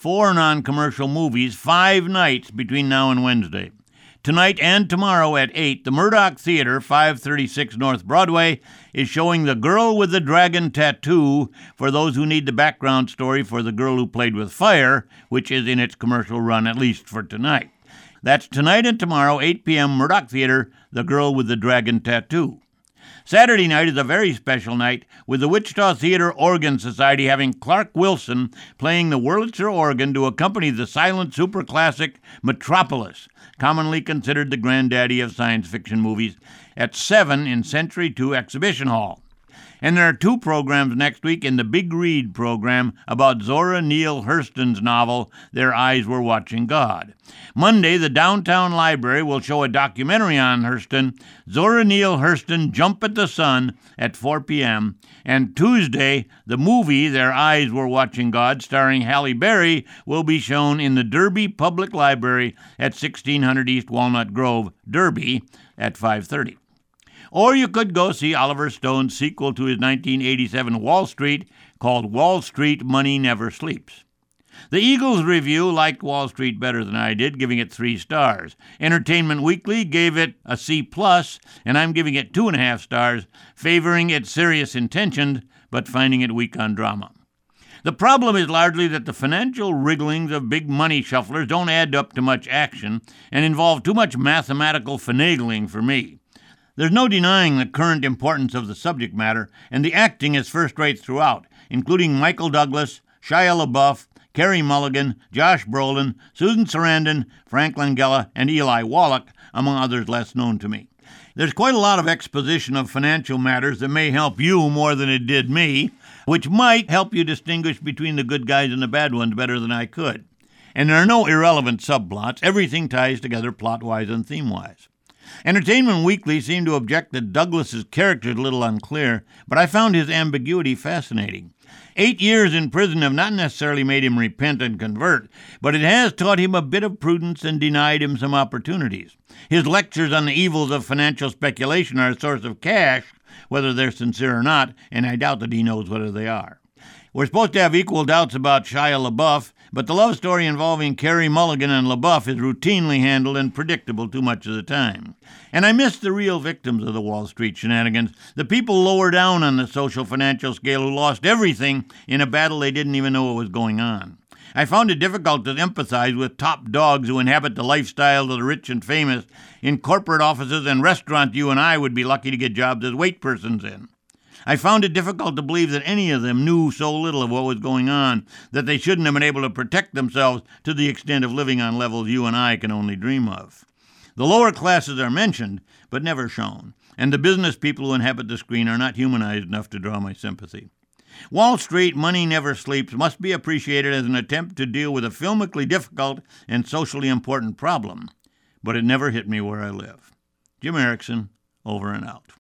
4 non-commercial movies 5 nights between now and Wednesday. Tonight and tomorrow at 8, the Murdoch Theater, 536 North Broadway, is showing The Girl with the Dragon Tattoo for those who need the background story for The Girl Who Played with Fire, which is in its commercial run, at least for tonight. That's tonight and tomorrow, 8 p.m., Murdoch Theater, The Girl with the Dragon Tattoo. Saturday night is a very special night, with the Wichita Theater Organ Society having Clark Wilson playing the Wurlitzer organ to accompany the silent superclassic Metropolis, commonly considered the granddaddy of science fiction movies, at 7 in Century 2 Exhibition Hall. And there are 2 programs next week in the Big Read program about Zora Neale Hurston's novel, Their Eyes Were Watching God. Monday, the Downtown Library will show a documentary on Hurston, Zora Neale Hurston, Jump at the Sun, at 4 p.m. And Tuesday, the movie Their Eyes Were Watching God, starring Halle Berry, will be shown in the Derby Public Library at 1600 East Walnut Grove, Derby, at 5:30. Or you could go see Oliver Stone's sequel to his 1987 Wall Street called Wall Street Money Never Sleeps. The Eagles Review liked Wall Street better than I did, giving it 3 stars. Entertainment Weekly gave it a C+, and I'm giving it 2.5 stars, favoring its serious intentions, but finding it weak on drama. The problem is largely that the financial wrigglings of big money shufflers don't add up to much action and involve too much mathematical finagling for me. There's no denying the current importance of the subject matter, and the acting is first-rate throughout, including Michael Douglas, Shia LaBeouf, Carey Mulligan, Josh Brolin, Susan Sarandon, Frank Langella, and Eli Wallach, among others less known to me. There's quite a lot of exposition of financial matters that may help you more than it did me, which might help you distinguish between the good guys and the bad ones better than I could. And there are no irrelevant subplots. Everything ties together plot-wise and theme-wise. Entertainment Weekly seemed to object that Douglas's character is a little unclear, but I found his ambiguity fascinating. 8 years in prison have not necessarily made him repent and convert, but it has taught him a bit of prudence and denied him some opportunities. His lectures on the evils of financial speculation are a source of cash, whether they're sincere or not, and I doubt that he knows whether they are. We're supposed to have equal doubts about Shia LaBeouf, but the love story involving Carey Mulligan and LaBeouf is routinely handled and predictable too much of the time. And I miss the real victims of the Wall Street shenanigans, the people lower down on the social financial scale who lost everything in a battle they didn't even know what was going on. I found it difficult to empathize with top dogs who inhabit the lifestyle of the rich and famous in corporate offices and restaurants you and I would be lucky to get jobs as wait persons in. I found it difficult to believe that any of them knew so little of what was going on that they shouldn't have been able to protect themselves to the extent of living on levels you and I can only dream of. The lower classes are mentioned, but never shown, and the business people who inhabit the screen are not humanized enough to draw my sympathy. Wall Street Money Never Sleeps must be appreciated as an attempt to deal with a filmically difficult and socially important problem, but it never hit me where I live. Jim Erickson, over and out.